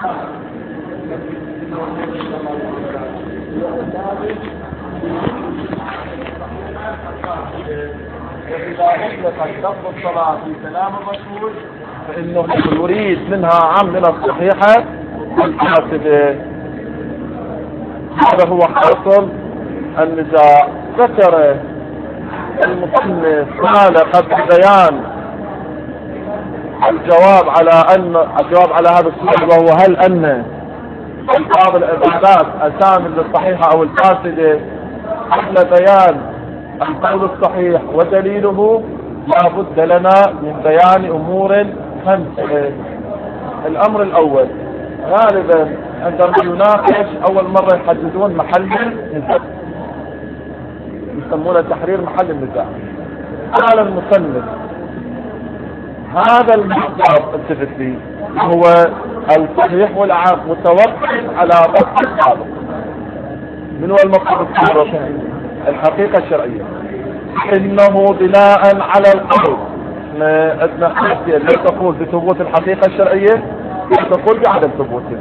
وإذا أطلقت لفظ الصلاة في كلام الرسول فإنه يريد منها عام من الصحيحة الفاسدة. هذا هو حاصل النزاع. ذكر المصنف قال قبل بيان الجواب على هذا السؤال، وهو هل أن بعض العبادات أسامي للصحيحة أو الفاسدة، قبل بيان القول الصحيح ودليله لا بد لنا من بيان أمور خمسة. الأمر الأول، غالبا عندما يناقش أول مرة يحددون محل النزاع، يسمونه تحرير محل النزاع. قال المصنف هذا المحضر التفت فيه هو الصحيح والعام متوقف على ضبط السابق. من هو المقصود السابق؟ الحقيقة الشرعية. إنه بناء على القول، عندنا حاجة لا تقول بثبوت الحقيقة الشرعية لا تقول بعدم ثبوتها.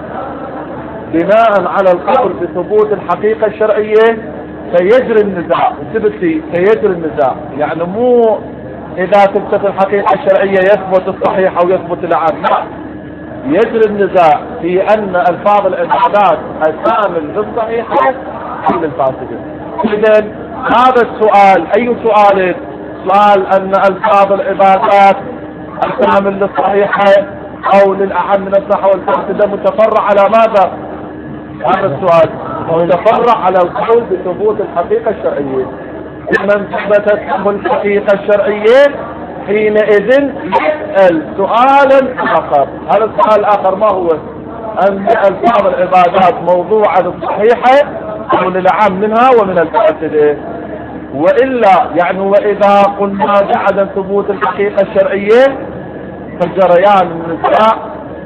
بناء على القول بثبوت الحقيقة الشرعية سيجري النزاع. انتبهتي، سيجري النزاع، يعني مو إذا ثبتت الحقيقة الشرعية يثبت الصحيح أو يثبت العام، لا، يجري النزاع في أن ألفاظ العبادات أسامي للصحيحة أو للفاسدة. إذن هذا السؤال أي سؤال؟ سؤال أن ألفاظ العبادات أسامي للصحيحة أو للأعم من الصحة والفاسدة متفرع على ماذا؟ هذا السؤال متفرع على القول بثبوت الحقيقة الشرعية. من ثبتت له الحقيقة الشرعية حينئذ يسأل سؤالا آخر. هذا السؤال الآخر ما هو؟ أن ألفاظ العبادات موضوعة للصحيحة أو للعام منها ومن الفاسدة. وإلا يعني وإذا قلنا بعدم ثبوت الحقيقة الشرعية فجريان النزاع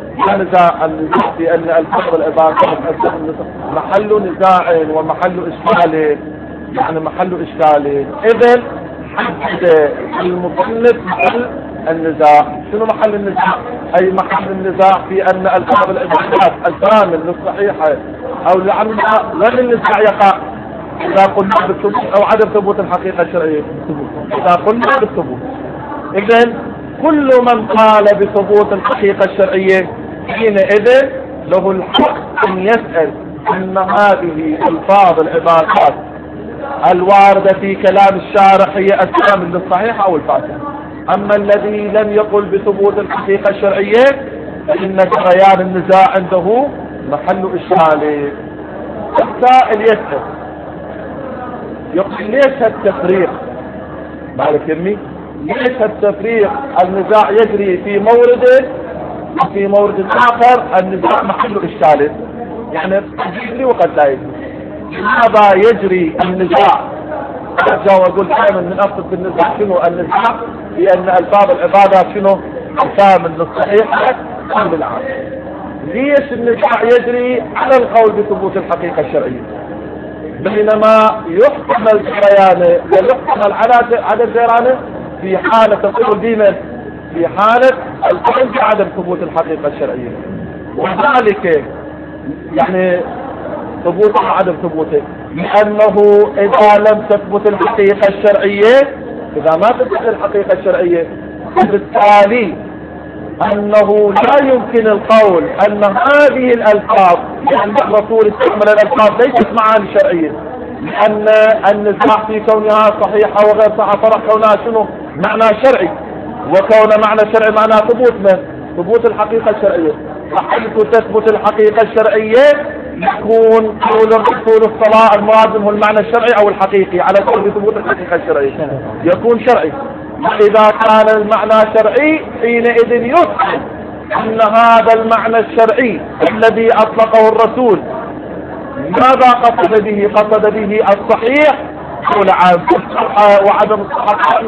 النزاع في أن ألفاظ العبادات محل نزاع ومحل إشكال، يعني محل إشكال. إذن حدد المصنف محل النزاع. شنو محل النزاع؟ أي محل النزاع في أن ألفاظ العبادات الكامل للصحيحة أو لعنها وين النزاع يقع؟ إذا قلنا بالثبوت أو عدم ثبوت الحقيقة الشرعية. إذا قلنا بالثبوت، إذن كل من قال بثبوت الحقيقة الشرعية حينئذ له الحق أن يسأل أن هذه ألفاظ العبادات الواردة في كلام الشارع هي أسامي للصحيحة أو الفاسدة. أما الذي لم يقل بثبوت الحقيقة الشرعية فإن جريان النزاع عنده محل إشكال. السائل يسأل يقول ليش هالتفريق؟ مالك يمي، ليش هالتفريق؟ النزاع يجري في مورد وفي مورد آخر النزاع محل إشكال، يعني قد يجري وقد لا يجري. لماذا يجري النزاع؟ أرجع وأقول دائما من أقصد بالنزاع شنو؟ النزاع في أن ألفاظ العبادات شنو؟ أسامي للصحيحة أو للعام. ليش النزاع يجري على القول بثبوت الحقيقة الشرعية بينما يحتمل جريانه ويحتمل عدم جريانه في حالة تقول ديما في حالة القول بعدم ثبوت الحقيقة الشرعية؟ وذلك يعني ثبوته وعدم ثبوته لأنه إذا لم تثبت الحقيقة الشرعية، إذا ما تثبت الحقيقة الشرعية بالتالي أنه لا يمكن القول أن هذه الألفاظ، يعني الرسول استعمل الألفاظ ليست معاني شرعية، لأن النزاع في كونها صحيحة وغير صحيحة فرق كونها شنو؟ معنى شرعي، وكون معنى شرعي معنى ثبوت الحقيقة الشرعية. حيث تثبت الحقيقة الشرعية يكون قول الرسول الصلاة المراد منه المعنى الشرعي أو الحقيقي على قول ثبوت الحقيقة الشرعية يكون شرعي. وإذا كان المعنى شرعي حينئذ يسأل أن هذا المعنى الشرعي الذي أطلقه الرسول ماذا قصد به؟ قصد به الصحيح أو العام؟ وعدم الصحة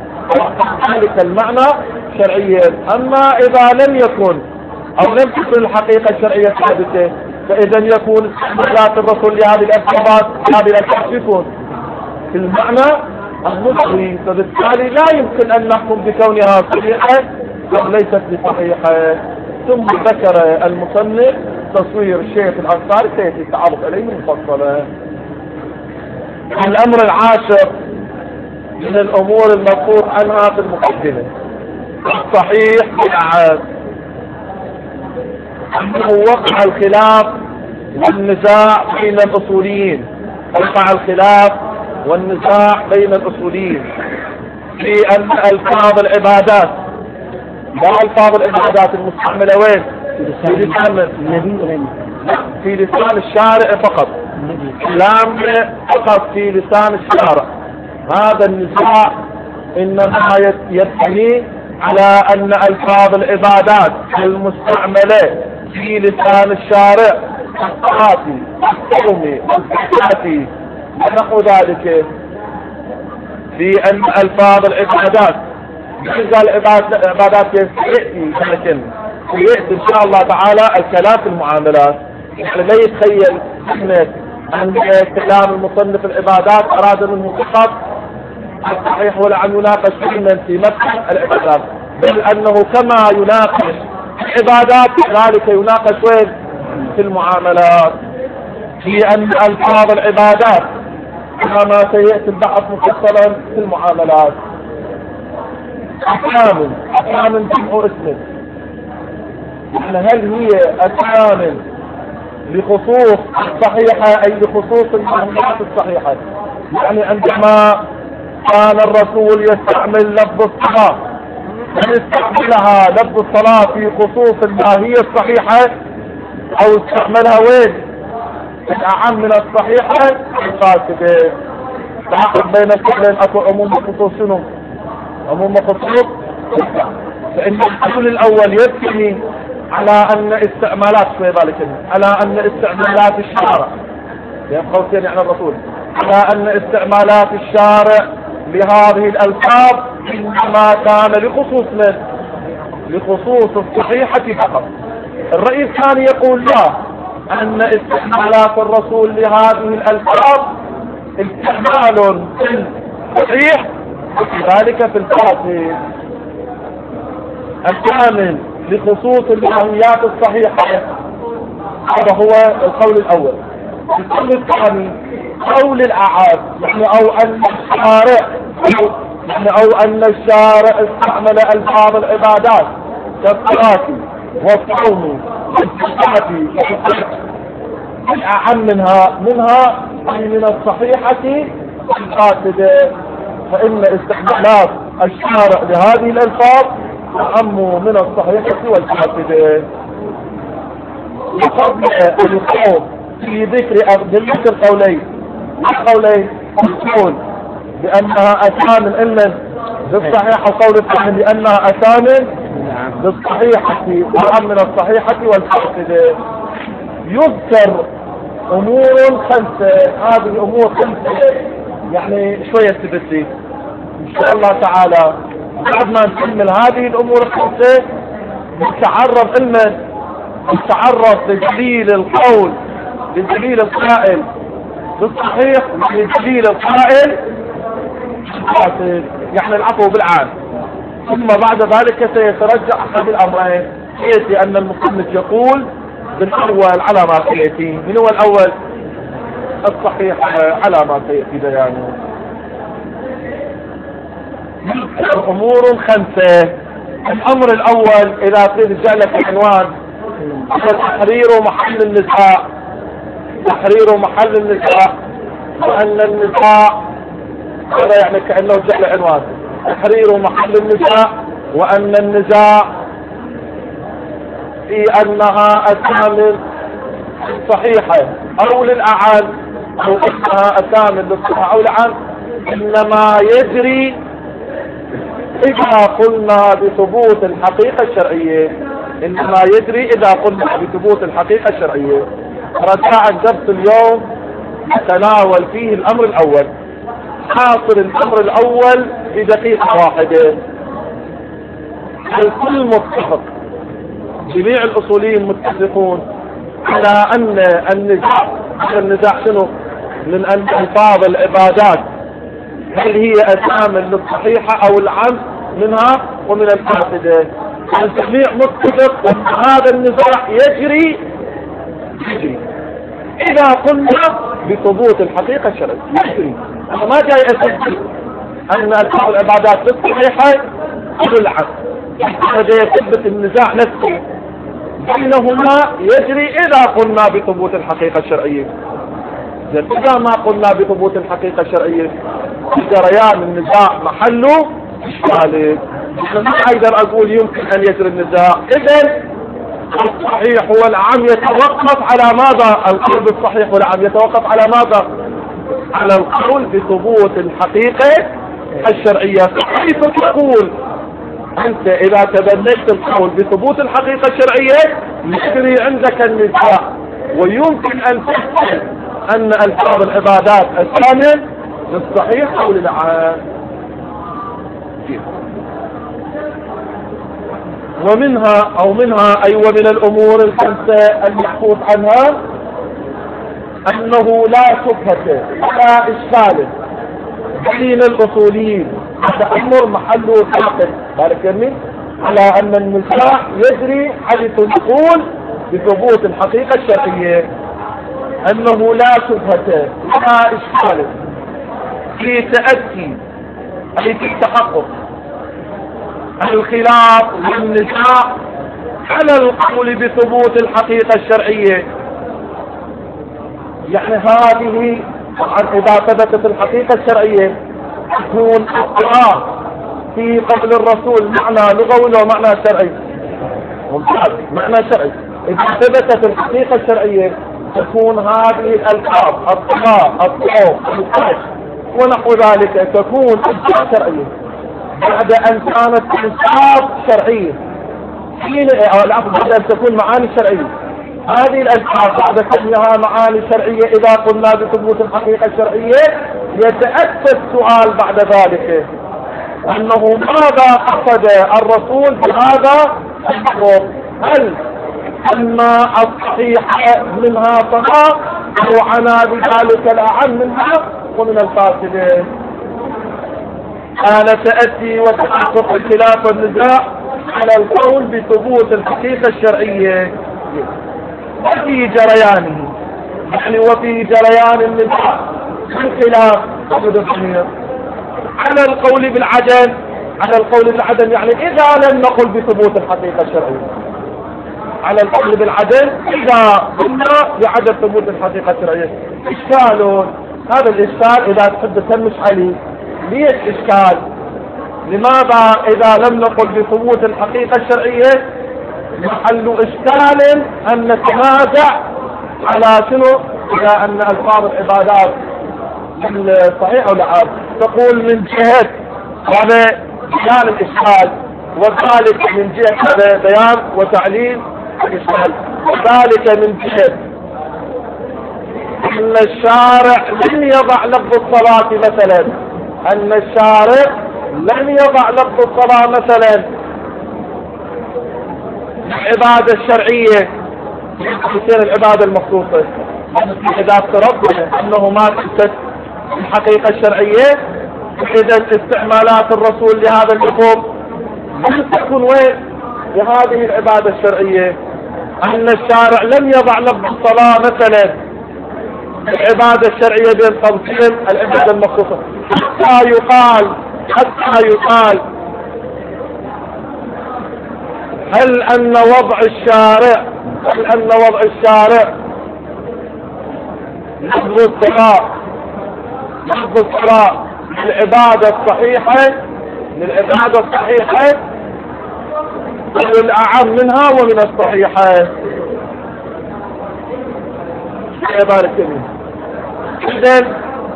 ذلك المعنى شرعيا. أما إذا لم يكن أو لم تكن الحقيقة الشرعية ثابتة فإذا يكون استعمالات الرسول لهذه الألفاظ يكون في المعنى المصري، فبالتالي لا يمكن أن نحكم بكونها صحيحة أو ليست بصحيحة. ثم ذكر المصنف تصوير الشيخ الأنصاري سيأتي التعرف عليه مفصلا. الأمر العاشر من الأمور المذكور عنها في المقدمة الصحيح بالأعاد، أنه وقع الخلاف والنزاع بين الأصوليين، وقع الخلاف والنزاع بين الأصوليين في أن ألفاظ العبادات، ما ألفاظ العبادات المستعملة وين؟ في لسان الشارع فقط، كلام فقط في لسان الشارع. هذا النزاع إنما يبني على أن ألفاظ العبادات المستعملة في لسان الشارع الصلاة والصوم والزكاة ونحو ذلك، في أن ألفاظ العبادات قال العبادات يأتي، لكن يأتي إن شاء الله تعالى الكلام في المعاملات. يعني لا يتخيل أن كلام المصنف العبادات أراد منه فقط الصحيح ولا أن يناقش في مسألة العبادات، بل أنه كما يناقش العبادات كذلك يناقش وين؟ في المعاملات، في أن ألفاظ العبادات كما سيأتي البحث مفصلا في المعاملات. أحكام جمع اسم، يعني هل هي أحكام لخصوص الصحيحة أي لخصوص المعاملات الصحيحة؟ يعني عندما كان الرسول يستعمل لفظ الصلاة، هل استعملها لفظ الصلاة في خصوص الماهية الصحيحة أو استعملها وين؟ الأعم من الصحيحة الفاسدة. تعاقد بين الكلين، أكو عموم وخصوص شنو؟ عموم وخصوص. فإن الحل الأول يبني على أن استعمالات على أن استعمالات الشارع قوسين يعني الرسول، على أن استعمالات الشارع لهذه الألفاظ إنما كان لخصوص من؟ لخصوص الصحيحة فقط. الرأي الثاني يقول لا، أن استعمالات الرسول لهذه الألفاظ استعمال في الصحيح وكذلك في الفاسد، الكامل لخصوص الماهيات الصحيحة. هذا هو القول الأول. القول الثاني قول الأعاد، يعني أو أن الشارع استعمل ألفاظ العبادات كالصلاة والصوم والزكاة الأعم منها من الصحيحة الفاسدة، فإن استعمالات الشارع لهذه الألفاظ أعم من الصحيحة والفاسدة. وقبل الخوض في ذكر قولين القول بأنها أسامن إلا بالصحيحة، وقول الثاني بأنها أسامن بالصحيحة أعم من الصحيحة والفاسدة. يذكر أمور خمسة، هذه الأمور خمسة يعني شوية تبسي إن شاء الله تعالى. بعد ما نكمل هذه الأمور الخمسة نتعرف لدليل القول، لدليل القائل بالصحيح، لدليل القائل يعني العفو بالعام. ثم بعد ذلك سيترجع أحد الأمرين، يأتي أن المصنف يقول بالأول على ما سيأتي. من هو الأول؟ الصحيح على ما سيأتي بيانه. أمور خمسة. الأمر الأول إذا ترجع لك العنوان تحرير محل النزاع، وأن النزاع هذا يعني كأنه جعل عنوان تحرير محل النزاع، وأن النزاع في أنها أسامن صحيحة أو للأعان، أو أنها أسامن للصحة أو الأعان، إنما يجري إذا قلنا بثبوت الحقيقة الشرعية، إنما يجري إذا قلنا بثبوت الحقيقة الشرعية. رجاء الدرس اليوم نتناول فيه الأمر الأول، حاصل الأمر الأول بدقيقة واحدة. الكل متفق، جميع الأصوليين متفقون على أن النزاع شنو؟ من أن ألفاظ العبادات هل هي أسامن للصحيحة أو العام منها ومن الفاسدة. الجميع متفق أن هذا النزاع يجري إذا قلنا بثبوت الحقيقة الشرعية. يجري. أنا ما جاي أسجل أن ألفاظ العبادات الصحيحة بالعكس، أنا جاي أثبت النزاع نفسه بينهما يجري إذا قلنا بثبوت الحقيقة الشرعية. إذا ما قلنا بثبوت الحقيقة الشرعية جريان النزاع محله إشكالي. ما أقدر أقول يمكن أن يجري النزاع. إذن الصحيح والعام يتوقف على ماذا؟ القول بالصحيح والعام يتوقف على ماذا؟ على القول بثبوت الحقيقة الشرعية. كيف تقول أنت إذا تبنيت القول بثبوت الحقيقة الشرعية يجري عندك النزاع، ويمكن أن تحكم أن ألفاظ العبادات الثانية للصحيح أو للعام. ومنها ومن الأمور الخمسة المحفوظ عنها أنه لا شبهة ولا إشكال بين الأصوليين، هذا أمر محله ثابت بارك على أن النزاع يجري حيث نقول بثبوت الحقيقة الشرعية، أنه لا شبهة ولا إشكال في تأتي أي في التحقق الخلاف والنزاع على القول بثبوت الحقيقة الشرعية. يعني هذه إذا ثبتت الحقيقة الشرعية تكون اضطراب في قول الرسول معنى لغوي ومعنى شرعي. ممتاز، معنى شرعي. إذا ثبتت الحقيقة الشرعية تكون هذه الألفاظ الطلاق الطوق القش ونحو ذلك تكون ألفاظ شرعية بعد أن كانت ألفاظ شرعية، بعد أن تكون معاني شرعية. هذه الألفاظ بعد كونها معاني شرعية إذا قلنا بثبوت الحقيقة الشرعية يتأتى السؤال بعد ذلك أنه ماذا قصد الرسول بهذا الحكم؟ هل أن الصحيح منها طلاق أو عنا بذلك الأعم منها ومن الفاسدين؟ كان تأتي وتحقق الخلاف والنزاع على القول بثبوت الحقيقة الشرعية وفي جريانه، يعني وفي جريان النزاع الخلاف على القول بالعدم. على القول بالعدم يعني إذا لم نقل بثبوت الحقيقة الشرعية، على القول بالعدم إذا قلنا بعدم ثبوت الحقيقة الشرعية. إشكال، هذا الإشكال إذا تحب تسمش عليه ليش إشكال؟ لماذا إذا لم نقل بثبوت الحقيقة الشرعية محل إشكال أن نتنازع على شنو؟ إلى أن ألفاظ العبادات الصحيح أو العام تقول من جهة هذا بيان الإشكال، وذلك من جهة هذا بيان وتعليل الإشكال، وذلك من جهة أن الشارع لم يضع لفظ الصلاة مثلا، أن الشارع لم يضع لفظ الصلاة مثلا العبادة الشرعية تصير العبادة المخصوصة. إذا افترضنا أنه ما تثبت الحقيقة الشرعية إذا استعمالات الرسول لهذا اللفظ لم تكن وين لهذه العبادة الشرعية. أن الشارع لم يضع لفظ الصلاة مثلا العبادة الشرعية بين قوسين العبادة المخصوصة، حتى يقال هل أن وضع الشارع لفظ الصلاة للعبادة الصحيحة والأعم منها ومن الصحيحة. بارك الله. إذن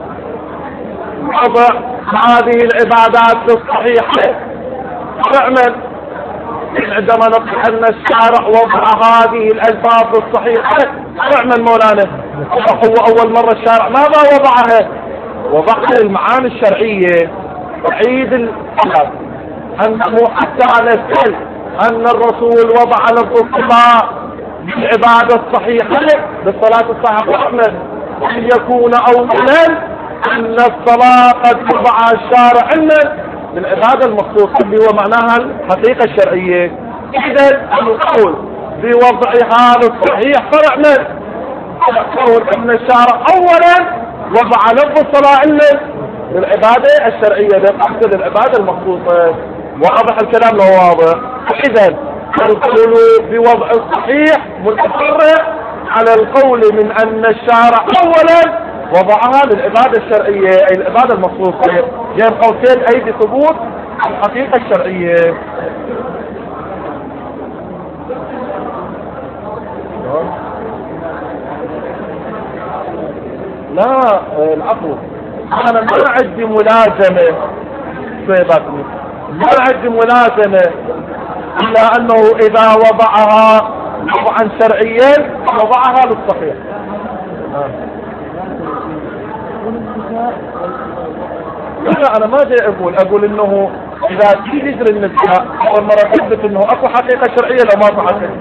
وضع هذه العبادات الصحيحة فعلا عندما نقول أن الشارع وضع هذه الألفاظ الصحيحة فعلا مولانا هو أول مرة الشارع ماذا وضعها؟ وضعها المعاني الشرعية عيد الصلاة، أنه حتى نسأل أن الرسول وضع لفظ الصلاة بالعبادة الصحيحة بالصلاة الصحيحة فعلا أن يكون أولا أن الصلاة قد وضع الشارع لنا بالعبادة المخصوصة اللي هو معناها الحقيقة الشرعية. إذا القول بوضعها للصحيح فرع من قول ابن الشارع أولا وضع لفظ الصلاة للعبادة الشرعية للقصد العبادة المخصوصة. واضح الكلام لو واضح. إذا القول بوضع الصحيح متفرع على القول من أن الشارع أولا وضعها للعبادة الشرعية أي العبادة المخصوصة بين قوسين أي بثبوت الحقيقة الشرعية. لا العفو أنا ما عندي ملازمة صيبتني ما عندي ملازمة إلا أنه إذا وضعها وضعا شرعيا وضعها للصحيح. لا أنا ما جاي أقول إنه إذا في جذر النساء أول مرة تثبت إنه أكو حقيقة شرعية لو ما في حقيقة.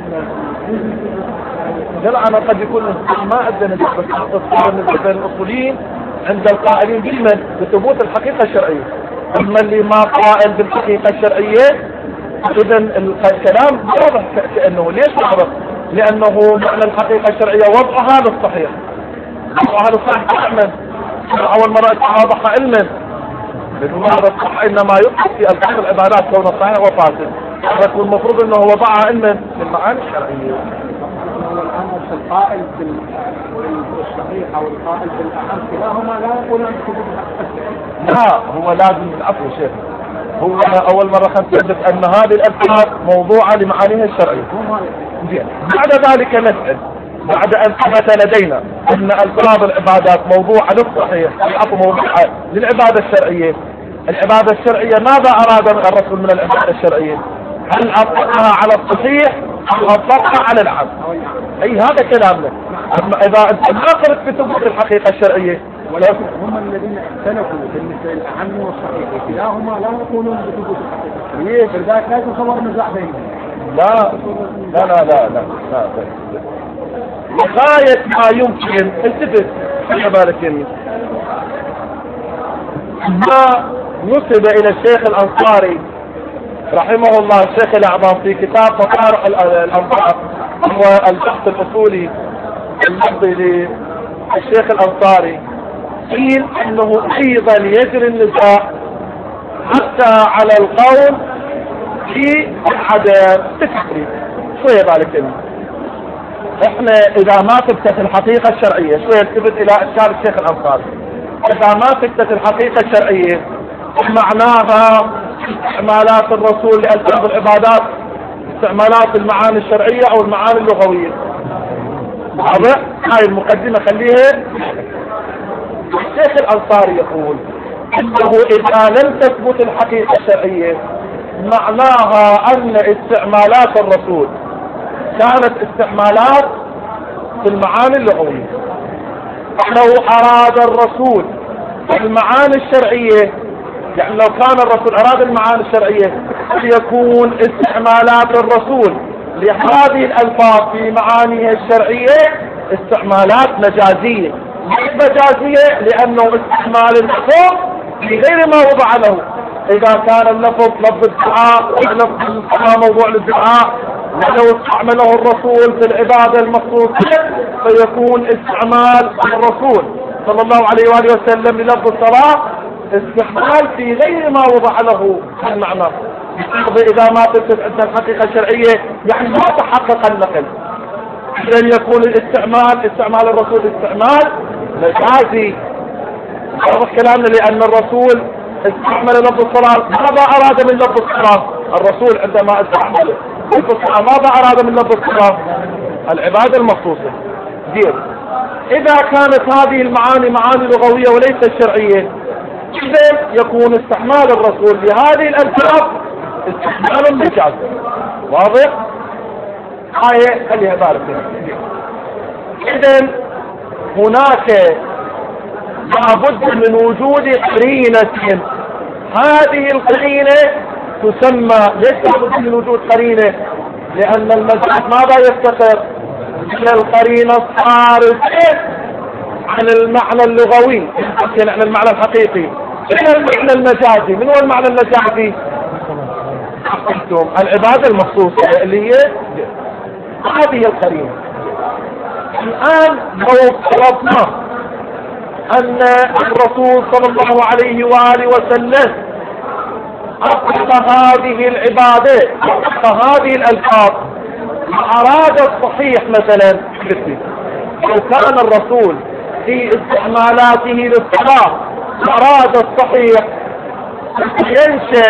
لا أنا قد يكون ما عندنا نسبة بين الأصوليين عند القائلين بالمن بثبوت الحقيقة الشرعية. أما اللي ما قائل بالحقيقة الشرعية إذا الكلام واضح كأنه ليش واضح؟ لأنه معنى الحقيقة الشرعية وضعها للصحيح. وضعها للصحيح تعمل أول مرة واضحة علما لأنه الصح إنما يقصد في ألفاظ العبادات كون الصحيح وفاسد. يكون المفروض أنه وضعها علما في المعاني الشرعية. القائل بالصحيح او القائل بالاحد كلاهما لا يقول ان لا هو لازم العفو شيخ. هو اول مره خمسة ان هذه الالفاظ موضوعه لمعانيها الشرعيه. بعد ذلك نسال بعد ان ثبت لدينا ان الفاظ العبادات موضوعه للصحيح العفو موضوعه للعباده الشرعيه. العباده الشرعيه ماذا اراد الرسول من العباده الشرعيه؟ هل اطلقها على الصحيح أم أطلقها على العام؟ أي هذا كلامنا. أما إذا أنت ما قلت بثبوت الحقيقة الشرعية ولكن هم الذين اختلفوا بالنسبة للأعم والصحيح كلاهما لا يقولون بثبوت الحقيقة الشرعية فلذلك لا يتصور نزاع بينهم. لا لا لا لا لا لا لغاية ما يمكن التفت خلي بالك يمين ما نسب إلى الشيخ الأنصاري رحمه الله الشيخ الأعظم في كتاب مطارح الأنصار هو البحث الأصولي المحضي للشيخ الأنصاري قيل أنه أيضا يجري النزاع حتى على القول في عدم التكفير. شو يبالك انت؟ احنا اذا ما ثبتت الحقيقة الشرعية شو يلتفت الى اشكال الشيخ الأنصاري اذا ما ثبتت الحقيقة الشرعية معناها استعمالات الرسول لألفاظ العبادات استعمالات المعاني الشرعية او المعاني اللغوية. واضح؟ هاي المقدمة خليها. الشيخ الأنصاري يقول انه اذا لم تثبت الحقيقة الشرعية معناها ان استعمالات الرسول كانت استعمالات في المعاني اللغوية. لو اراد الرسول المعاني الشرعية يعني لو كان الرسول اراد المعاني الشرعية يكون استعمالات الرسول لهذه الالفاظ في معانيها الشرعية استعمالات مجازية. ليش مجازية؟ لانه استعمال اللفظ بغير ما وضع له. اذا كان اللفظ لفظ الدعاء ولفظ الصلاة موضوع للدعاء ولو استعمله الرسول في العبادة المخصوصة فيكون استعمال الرسول صلى الله عليه وآله وسلم للفظ الصلاة استعمال في غير ما وضع له المعنى. إذا ما تثبت عندنا الحقيقة الشرعية يعني ما تحقق النقل إذن يكون استعمال الرسول استعمال مجازي. واضح كلامنا لأن الرسول استعمل لفظ الصلاة ماذا أراد من لفظ الصلاة؟ الرسول عندما استعمل لفظ الصلاة ماذا أراد من لفظ الصلاة؟ العبادة المخصوصة. دير إذا كانت هذه المعاني معاني لغوية وليست شرعية إذن يكون استعمال الرسول لهذه الألفاظ استعمال مجازي. واضح؟ هاي خليها بالك. إذن هناك لابد من وجود قرينة. هذه القرينة تسمى ليش لابد من وجود قرينة؟ لأن المجاز ماذا يفتقر إلى القرينة الصارفة عن المعنى اللغوي عن المعنى الحقيقي إلى المعنى المجازي. من هو المعنى المجازي؟ قلتم العبادة المخصوصة اللي هي هذه القرينة. الآن لو افترضنا أن الرسول صلى الله عليه وآله وسلم أطلق هذه العبادة، أطلق هذه الألفاظ، أراد الصحيح مثلا لو كان الرسول في استعمالاته للصلاة أراد الصحيح ينشأ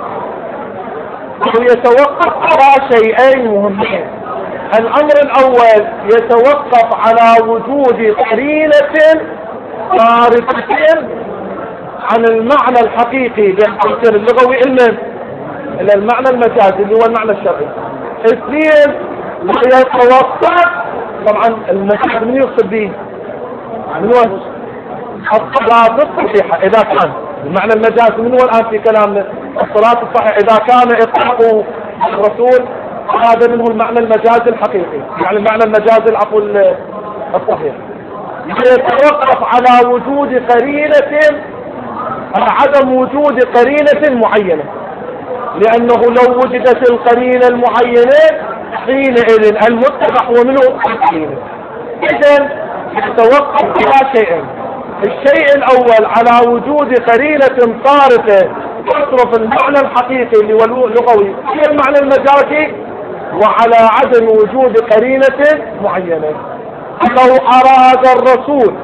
أو يتوقف على شيئين مهمين. الأمر الأول يتوقف على وجود قرينة صارفة عن المعنى الحقيقي بالتفسير اللغوي إلى المعنى المجازي اللي هو المعنى الشرعي. اثنين يتوقف طبعا المجاز من يقصد به من هو الصلاة الصحيحة إذا كان المعنى المجازي من هو الآن في كلامنا الصلاة الصحيحة إذا كان إطلاق الرسول هذا منه المعنى المجازي الحقيقي يعني المعنى المجازي العفو الصحيح. يتوقف على وجود قرينة على عدم وجود قرينة معينة، لأنه لو وجدت القرينة المعينة حينئذ المتبع هو منه القرينة. إذن يتوقف على شيئين، الشيء الأول على وجود قرينة صارفة تصرف المعنى الحقيقي اللي هو اللغوي في المعنى المجازي، وعلى عدم وجود قرينة معينة. لو أراد الرسول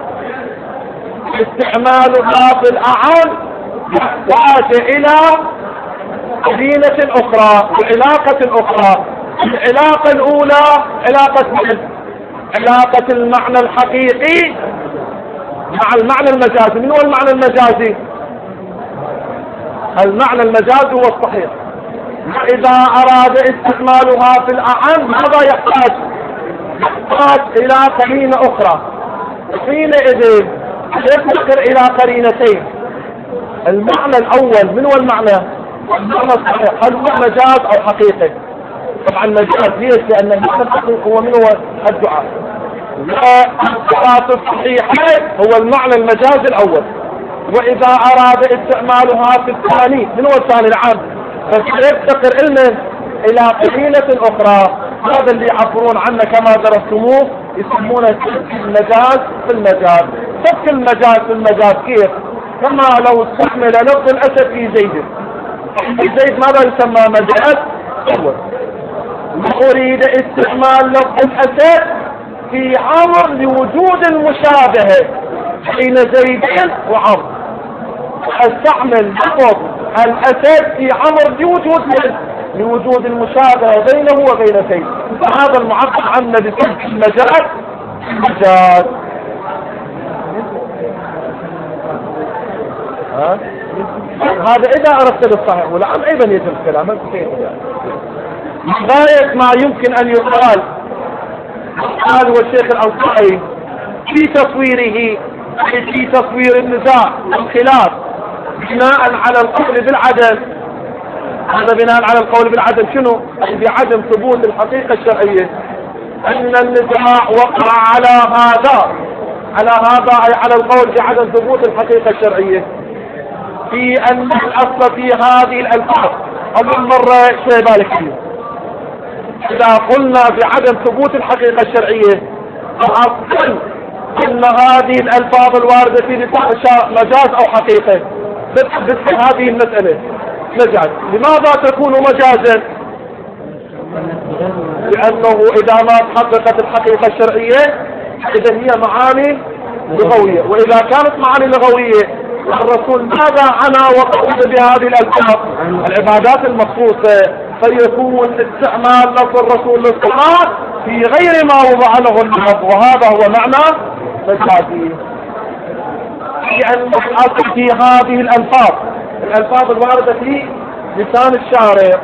استعمالها في الأعم يحتاج إلى قرينة أخرى وعلاقة أخرى. العلاقة الأولى علاقة المعنى الحقيقي مع المعنى المجازي. من هو المعنى المجازي؟ المعنى المجازي هو الصحيح. وإذا أراد استعمالها في الأعم ماذا يحتاج إلى قرينة أخرى. حينئذ يفتقر إلى قرينتين. المعنى الأول من هو المعنى الصحيح، هل هو مجاز أو حقيقي؟ طبعا مجاز. ليش؟ لأن المعنى الحقيقي هو من هو الدعاء، والصلاة الصحيحة هو المعنى المجاز الأول. وإذا أراد استعمالها في الثاني من هو الثاني العام فسيفتقر إلى قرينة أخرى. هذا اللي يعبرون عنه كما درستموه يسمونه سبك المجاز في المجاز. سبك المجاز في المجاز كيف؟ كما لو استعمل لفظ الأسد في زيد، زيد ماذا يسمى مجاز أول. وأريد استعمال لفظ الأسد في عمر لوجود المشابهة بين زيد وعمر. استعمل لفظ الأسد في عمر لوجود المشابهة بينه وبين زيد. هذا المعبر عنه بسبب المجاز. هذا إذا أردت للصحيح، والآن أيضا يجب الكلام غاية ما يمكن أن يقال. قال والشيخ الأوصائي في تصويره في تصوير النزاع والخلاف بناء على القول بالعدم. هذا بناء على القول بالعدم شنو؟ بعدم ثبوت الحقيقة الشرعية. أن النزاع وقع على هذا أي على القول بعدم ثبوت الحقيقة الشرعية في أن الأصل في هذه الألفاظ. أول مرة شيء بالك فيه إذا قلنا بعدم ثبوت الحقيقة الشرعية فأصل أن هذه الألفاظ الواردة في مجاز أو حقيقة بتحدث هذه المسألة مجاز. لماذا تكون مجازا؟ لأنه إذا ما تحققت الحقيقة الشرعية إذا هي معاني لغوية، وإذا كانت معاني لغوية الرسول ماذا عنا وقصد بهذه الألفاظ؟ العبادات المخصوصة. فيكون استعمال لفظ الرسول للصلاة في غير ما وضع له اللفظ، وهذا هو معنى مجازي. لأن الأصل في هذه الألفاظ الواردة في لسان الشارع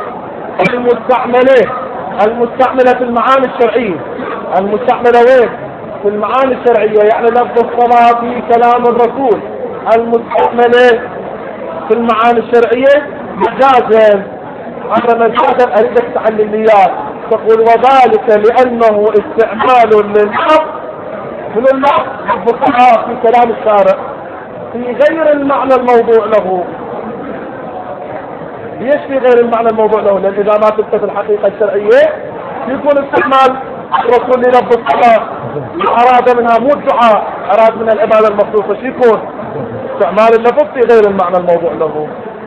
المستعملة في المعاني الشرعية. المستعملة وين؟ في المعاني الشرعية، يعني لفظ الصلاة في كلام الرسول المستعملة في المعاني الشرعية مجازا. هذا مجازا أريدك تعلميات تقول وذلك لأنه استعمال لللفظ من اللفظ الصلاة في كلام الشارع في غير المعنى الموضوع له. ليش في غير المعنى الموضوع له؟ لأن إذا ما تثبت الحقيقة الشرعية يكون استعمال الرسول لرب الصلاة أراد منها مو الدعاء، أراد منها العبادة المخصوصة، شو يكون؟ استعمال اللفظ في غير المعنى الموضوع له.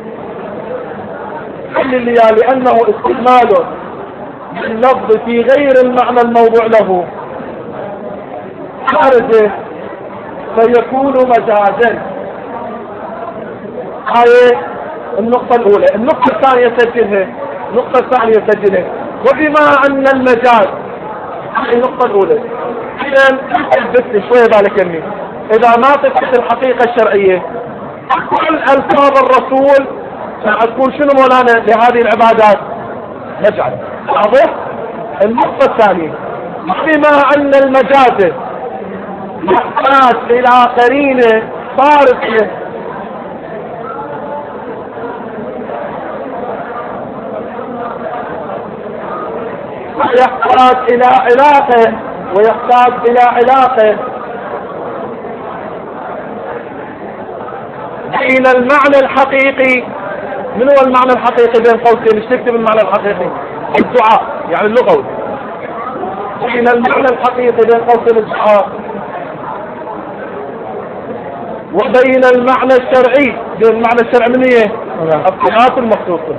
لأنه استعمال اللفظ في غير المعنى الموضوع له خارجه فيكون مجازا. هاي النقطة الأولى. النقطة الثانية سجلها. وبما أن المجاز، هاي النقطة الأولى. إذن أثبت شوية بالك يمي، إذا ما تثبت الحقيقة الشرعية كل ألفاظ الرسول تكون شنو مولانا لهذه العبادات؟ مجاز. واضح؟ النقطة الثانية، بما أن المجاز يحتاج إلى قرينة صارفة ويحتاج إلى علاقة بين المعنى الحقيقي. من هو المعنى الحقيقي بين قوسين؟ ايش تكتب المعنى الحقيقي؟ الدعاء يعني اللغوي. بين المعنى الحقيقي بين قوسين الدعاء وبين المعنى الشرعي. بين المعنى الشرعي من ايه؟ الصفات المخصوصة.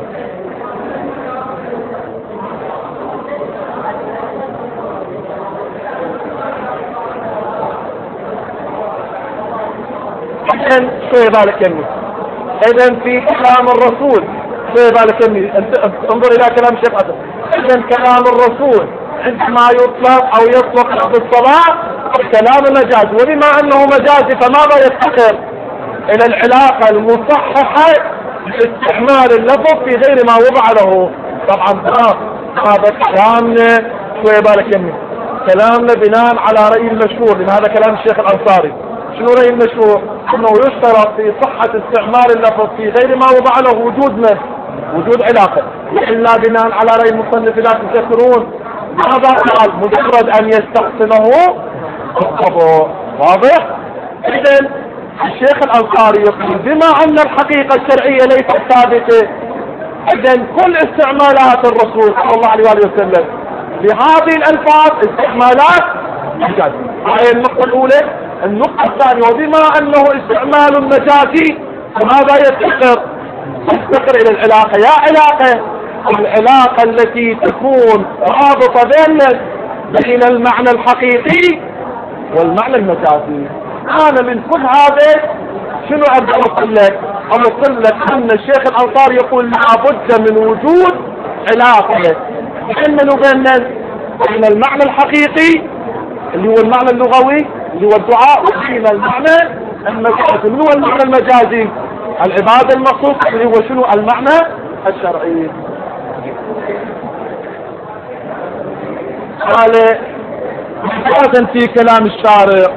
إذن شوية بالك يمي، إذن في كلام الرسول شوية بالك يمي، انظر إلى كلام الشيخ عبد. إذن كلام الرسول عندما يطلق أو يطلق بالصلاة كلام مجاز، وبما أنه مجازي فماذا يفتقر؟ إلى العلاقة المصححة باستعمال اللفظ في غير ما وضع له. طبعا هذا كلامنا شوية بالك يمي، كلامنا بناء على رأي المشهور، لأن هذا كلام الشيخ الأنصاري. شنو رأي المشهور؟ انه يشترط في صحة استعمال اللفظ في غير ما وضع له وجود علاقة، إلا بناء على رأي المصنف لا تذكرون ماذا قال؟ مجرد أن يستحسنه الطبع. واضح؟ إذن الشيخ الأنصاري يقول بما أن الحقيقة الشرعية ليست ثابتة، إذن كل استعمالات الرسول صلى الله عليه وسلم لهذه الألفاظ استعمالات مجاز. هاي النقطة الأولى. النقطة الثانية، وبما أنه استعمال مجازي فماذا يفتقر إلى العلاقة. يا علاقة، العلاقة التي تكون رابطة بين المعنى الحقيقي والمعنى المجازي. أنا من كل هذا شنو أبدأ أقول لك أن الشيخ الأنصاري يقول لابد من وجود علاقة بين المعنى الحقيقي اللي هو المعنى اللغوي اللي هو الدعاء، وبين المعنى المجازي. من هو المعنى المجازي؟ العبادة المخصوصة اللي هو شنو؟ المعنى الشرعي. قال مجازا في كلام الشارع.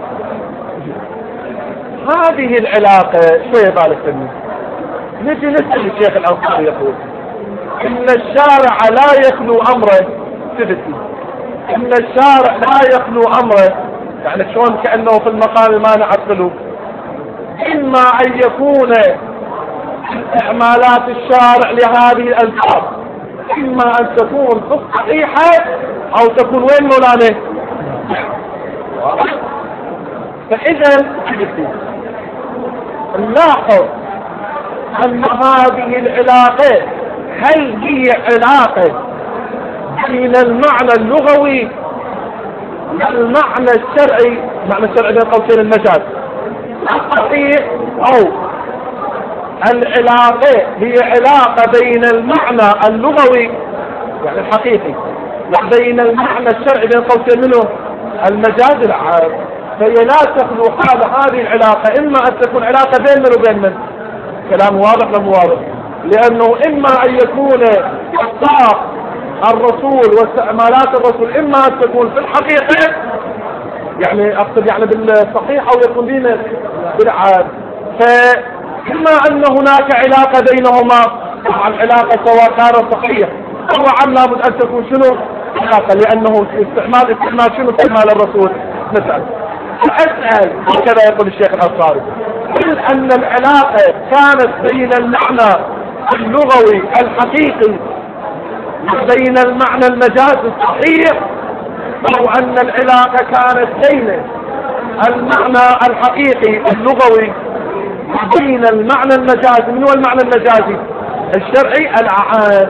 هذه العلاقة شوية بالك مني، نجي نسأل الشيخ الأنصاري يقول إن الشارع لا يخلو أمره. ثبتي إن الشارع لا يخلو أمره، يعني شلون كأنه في المقام ما نعقله. إما أن يكون استعمالات الشارع لهذه الألفاظ إما أن تكون في الصحيحة أو تكون وين مولانا؟ فإذا نلاحظ أن هذه العلاقة هل هي علاقة بين المعنى اللغوي والمعنى الشرعي، معنى الشرعي بين قوسين المجاز الصحيح، أو العلاقة هي علاقة بين المعنى اللغوي يعني الحقيقي وبين المعنى الشرعي بين قوسين منه المجاز العام. فهي لا تخلو حال هذه العلاقة إما أن تكون علاقة بين من وبين من. كلام واضح ولا مو واضح؟ لأنه إما أن يكون أخطاء الرسول واستعمالات الرسول إما أن تكون في الحقيقة يعني أقصد يعني بالصحيح أو يكون بالعاد. فإما أن هناك علاقة بينهما، مع العلاقة سواء كان صحيح أو عام لابد أن تكون شنو علاقة، لأنه استعمال شنو استعمال الرسول. نسأل أسأل هكذا يقول الشيخ الأنصاري، قل أن العلاقة كانت بين المعنى اللغوي الحقيقي بين المعنى المجازي الصحيح، أو أن العلاقة كانت بين المعنى الحقيقي اللغوي بين المعنى المجازي. من هو المعنى المجازي الشرعي؟ الأعان.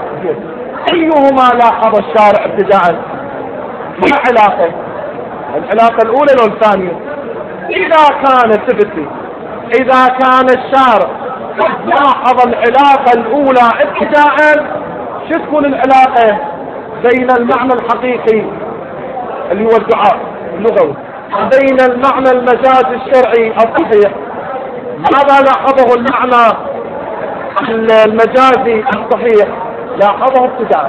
أيهما لاحظ الشارع ابتداء؟ ما علاقة؟ العلاقة الأولى لو الثانية؟ إذا كان ثبتي، إذا كان الشارع لاحظ العلاقة الأولى ابتداء، شو تكون العلاقة بين المعنى الحقيقي اللي هو الدعاء اللغوي بين المعنى المجازي الشرعي الصحيح؟ ماذا لاحظه المعنى المجازي الصحيح؟ لاحظه ابتداء.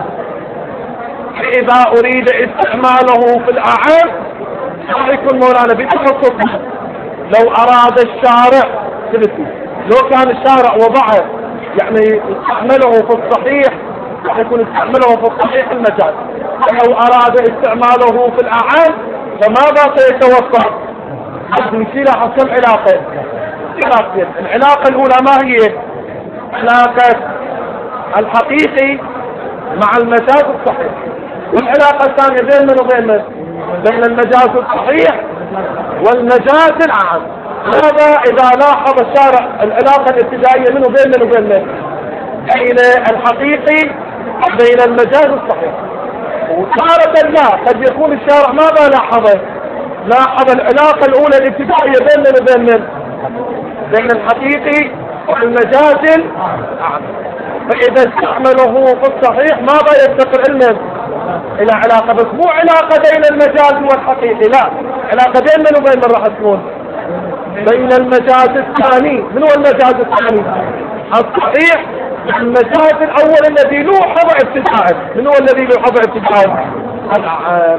إذا أريد استعماله في الأعان راح يكون مولانا بتخصص. لو أراد الشارع ثبتي، لو كان الشارع وضعه يعني يستعمله في الصحيح راح يكون يستعمله في الصحيح المجاز. لو أراد استعماله في الأعان فماذا سيتوفر؟ نشيل كم علاقة؟ علاقتين. العلاقة الأولى ما هي؟ علاقة الحقيقي مع المجاز الصحيح. والعلاقة الثانية بين من وبين من؟ بين المجاز الصحيح والمجاز العام. هذا إذا لاحظ الشارع العلاقة الابتدائية منه بين من وبين من؟ بين الحقيقي وبين المجاز الصحيح. وتارة لا، قد يكون الشارع ماذا لاحظه؟ لاحظ العلاقة الأولى الابتدائية بين من وبين من؟ بين الحقيقي والمجاز العام. فإذا استعمله في الصحيح ماذا يفتقر علما إلى علاقة، بس مو علاقة بين المجاز والحقيقي، لا، علاقة بين من وبين من راح تكون؟ بين المجاز الثاني. من هو المجاز الثاني؟ الصحيح. المجاز الأول الذي لوحظ ابتداء. من هو الذي لوحظ ابتداء؟ العام.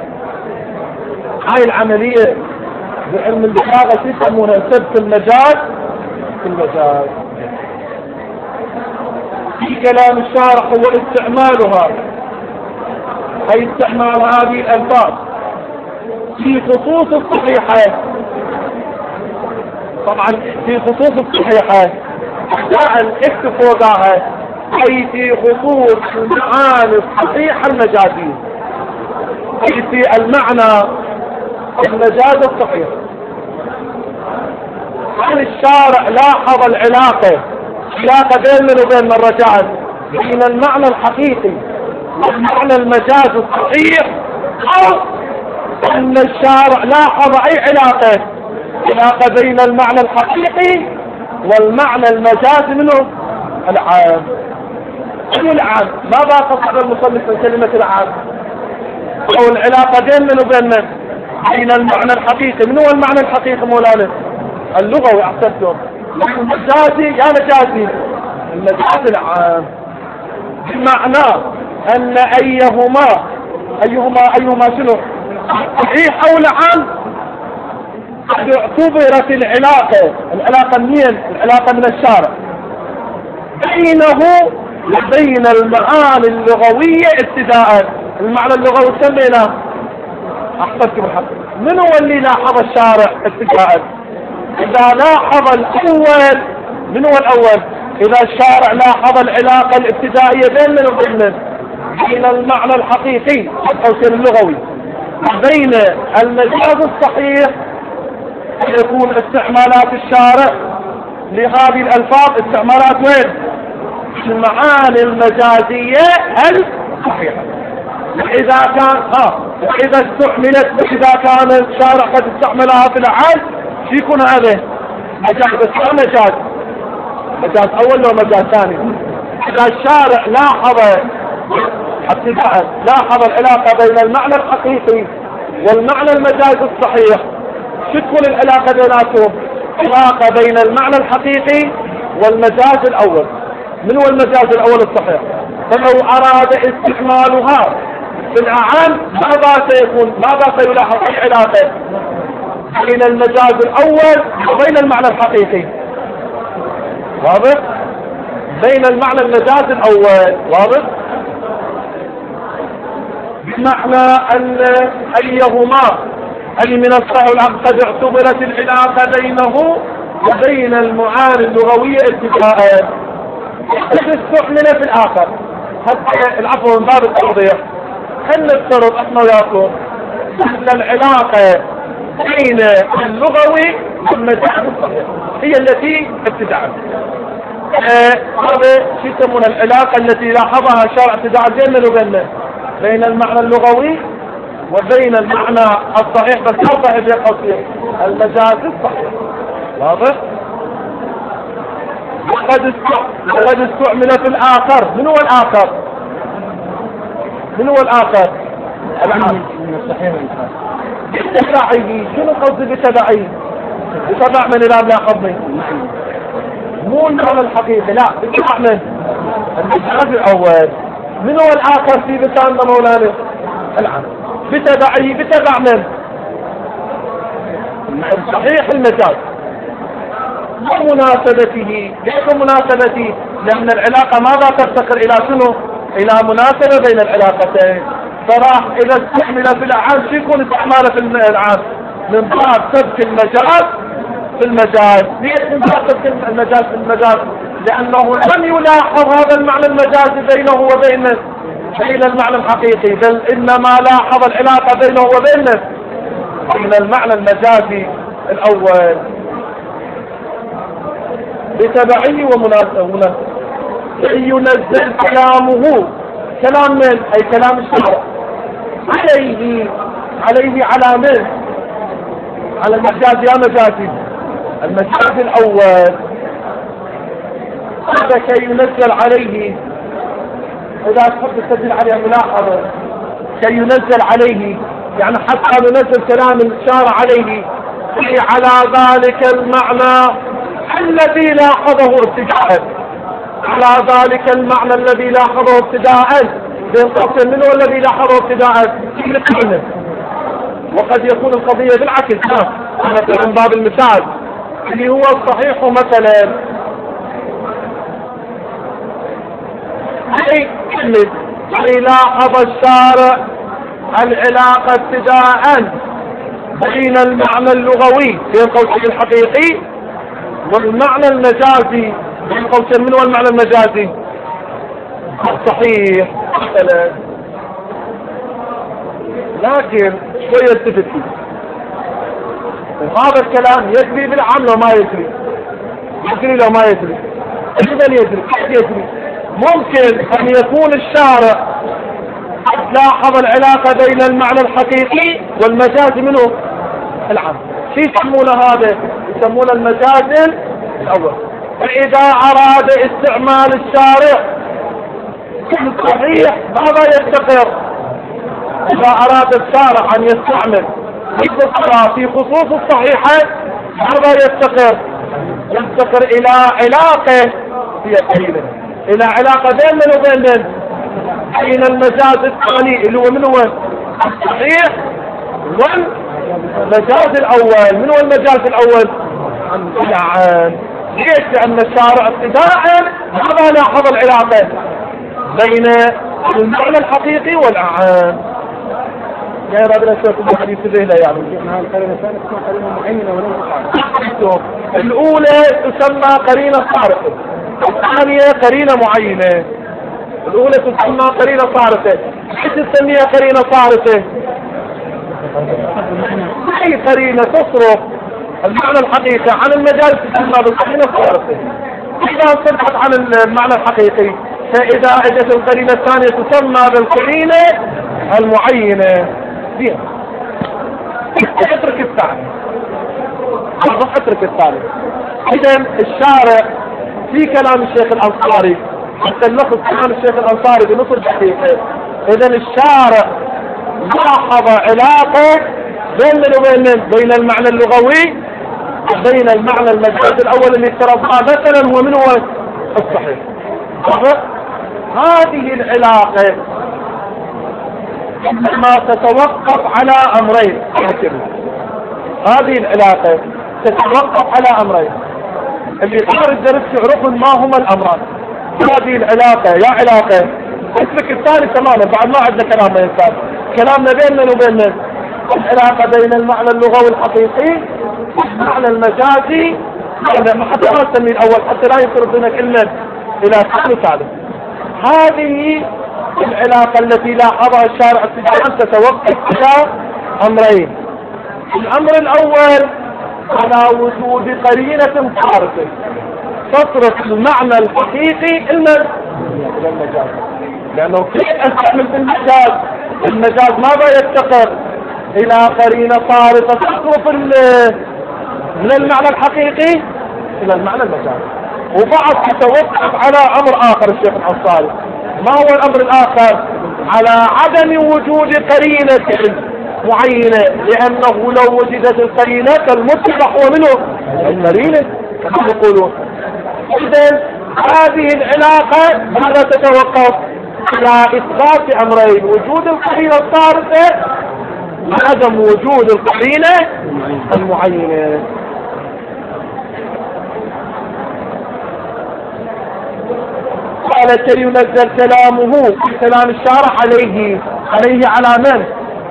هاي العملية بعلم البلاغة يسمونها ثبت المجاز في المجاز. في كلام الشارح هو استعمالها، أي استعمال هذه الألفاظ في خصوص الصحيحة. طبعا في خصوص الصحيحة أحيانا اكتفوا ذاها، أي في خصوص المعاني الصحيحة المجازية، أي في المعنى المجاز الصحيح. هل الشارع لاحظ العلاقة بين من وبين من رجعت بين المعنى الحقيقي والمعنى المجاز الصحيح، أو أن الشارع لاحظ أي علاقة بين المعنى الحقيقي والمعنى المجازي منه؟ العام. أي العام؟ ماذا قصد المصنف من كلمة العام؟ أو العلاقة بين من وبين من؟ بين المعنى الحقيقي. من هو المعنى الحقيقي مولانا؟ اللغوي. أحسنتم. المجازي يا مجازي؟ المجاز العام، بمعنى أن أيهما شنو؟ صحيح أو العام؟ قد اعتبرت العلاقة منين؟ العلاقة من الشارع بينه وبين المعاني اللغوية ابتداء. المعنى اللغوي سميناه. أحسنتم الحق. من هو اللي لاحظ الشارع ابتداء؟ إذا لاحظ الأول. من هو الأول؟ إذا الشارع لاحظ العلاقة الابتدائية بين من وبين بين المعنى الحقيقي أو سير اللغوي بين المجاز الصحيح، يكون استعمالات الشارع لهذه الألفاظ استعمالات وين؟ المعاني المجازية الصحيحة. وإذا كان الشارع قد استعملها في العام، شو يكون هذا؟ مجاز. بس مجاز أول لو مجاز ثاني. إذا الشارع لاحظ العلاقة بين المعنى الحقيقي والمعنى المجاز الصحيح، شو تكون العلاقة بيناتهم؟ علاقة بين المعنى الحقيقي والمجاز الأول. من هو المجاز الأول الصحيح؟ فلو أراد استعمالها في الأعام ماذا سيلاحظ؟ أي علاقة بين المجاز الأول وبين المعنى الحقيقي؟ واضح؟ بين المعنى المجاز الأول. واضح؟ بمعنى أن أيهما أي من الصحيح والعقل قد اعتبرت العلاقة بينه وبين المعاني اللغوية ابتداء. قد استعمل في الآخر. حتى العفو من باب التوضيح، خلينا نفترض احنا وياكم ان العلاقة بين اللغوي والمجاز الصحيح هي التي ابتدعت. هذا شو يسمونها العلاقة التي لاحظها الشارع ابتداعا بيننا وبيننا، بين المعنى اللغوي وبين المعنى الصحيح، بس لا صحيح بقصير المجاز الصحيح. واضح؟ وقد استعمل في الآخر. من هو الآخر؟ من هو الآخر؟ العام من الصحيح بتبعه. شنو قصدي بتبعه؟ بتبع من الآن لاحظني، مو المعنى الحقيقي، لا بتبع من المجاز الأول. من هو الآخر في بتاعنا مولانا؟ العام. بتبع من صحيح المجاز ومناسبته. ليش مناسبته؟ لأن العلاقة ماذا تفتقر إلى شنو؟ إلى مناسبة بين العلاقتين. فراح إذا استعمل في الأعام شو يكون استعماله في العام؟ من باب سبك المجاز في المجاز. ليش من باب سبك المجاز في المجاز؟ لأنه لم يلاحظ هذا المعنى المجازي بينه وبين المعنى الحقيقي، بل إنما لاحظ العلاقة بينه وبين المعنى المجازي الأول بتبعه ومناسبة. ينزل كلامه، كلام من؟ أي كلام الشرع، عليه على من؟ على المجاز. يا مجازي المجاز الأول. هذا كي ينزل عليه، إذا تحب تسجل عليه ملاحظة، كي ينزل عليه يعني حتى ننزل كلام الشارع عليه على ذلك المعنى الذي لاحظه ابتداء. على ذلك المعنى الذي لاحظه ابتداء. بين قوسين من هو الذي لاحظه ابتداء؟ وقد يكون القضية بالعكس. مثلا من باب المثال اللي هو الصحيح مثلا، أي لاحظ الشارع العلاقة ابتداء بين المعنى اللغوي بين قوسين الحقيقي والمعنى المجازي بين قوسين. من هو المعنى المجازي؟ الصحيح مثلا. لكن شوية التفت فيه، وهذا الكلام يجري بالعام لو ما يجري، يجري لو ما يجري، إذا يجري كيف يجري؟ ممكن أن يكون الشارع قد لاحظ العلاقة بين المعنى الحقيقي والمجازي منه العام. شو يسمونه هذا؟ يسمونه المجاز الأول. فإذا أراد استعمال الشارع الصحيح ماذا يفتقر؟ إذا أراد الشارع أن يستعمل في خصوص الصحيحة ماذا يفتقر؟ يفتقر إلى علاقة هي قليلة، إلى علاقة بين من وبين من؟ بين المجاز الثاني اللي هو من هو؟ الصحيح والمجاز الأول. من هو المجاز الأول؟ العام. ليش؟ لأن الشارع ابتداء ماذا لاحظ العلاقة بين المعنى الحقيقي والأعام. يعني رابنا شوكم الحديث ذهلا يعني القرينة الثانية تكون قرينة معينة ولو الأولى تسمى قرينة صارفة، الثانية قرينة معينة. الأولى تسمى قرينة صارفة. ايش تسميها قرينة صارفة؟ أي قرينة تصرف المعنى الحقيقي عن المجاز تسمى بالقرينة الصارفة. إذا صرفت عن المعنى الحقيقي، فإذا اجت القرينة الثانية تسمى بالقرينة المعينة. فيها اترك الثاني، اترك الثاني. إذا الشارع في كلام الشيخ الأنصاري، حتى نلخص كلام الشيخ الأنصاري بنص دقيقة. إذا الشارع لاحظ علاقة بين بين المعنى اللغوي وبين المعنى المجازي الأول اللي افترضناه مثلا هو من هو؟ الصحيح. هذه العلاقة إنما تتوقف على أمرين. هذه العلاقة تتوقف على أمرين. اللي صار الدرس يعرفون ما هما الأمران. هذه العلاقة يا علاقة اسمك الثاني تماما بعد ما عندنا كلام الإنسان، كلامنا بيننا وبين العلاقة بين المعنى اللغوي الحقيقي والمعنى المجازي. حتى ما نسميه الأول حتى لا يصير لنا كلمة إلى حكم ثالث. هذه العلاقة التي لاحظها الشارع السجان تتوقف على أمرين. الأمر الأول على وجود قرينة صارفة تصرف المعنى الحقيقي إلى المجاز، لأنه كيف أستعمل بالمجاز؟ المجاز ماذا يفتقر؟ إلى قرينة صارفة تصرف من المعنى الحقيقي إلى المعنى المجازي. وبعض يتوقف على أمر آخر الشيخ الأنصاري. ما هو الأمر الآخر؟ على عدم وجود قرينة معينة، لأنه لو وجدت القرينة المتبع هو منه القرينة كما يقولون. إذن هذه العلاقة ماذا تتوقف؟ على إثبات أمرين: وجود القرينة الصارفة وعدم وجود القرينة المعينة. قال الشيء ينزل كلامه كلام الشارع عليه على من؟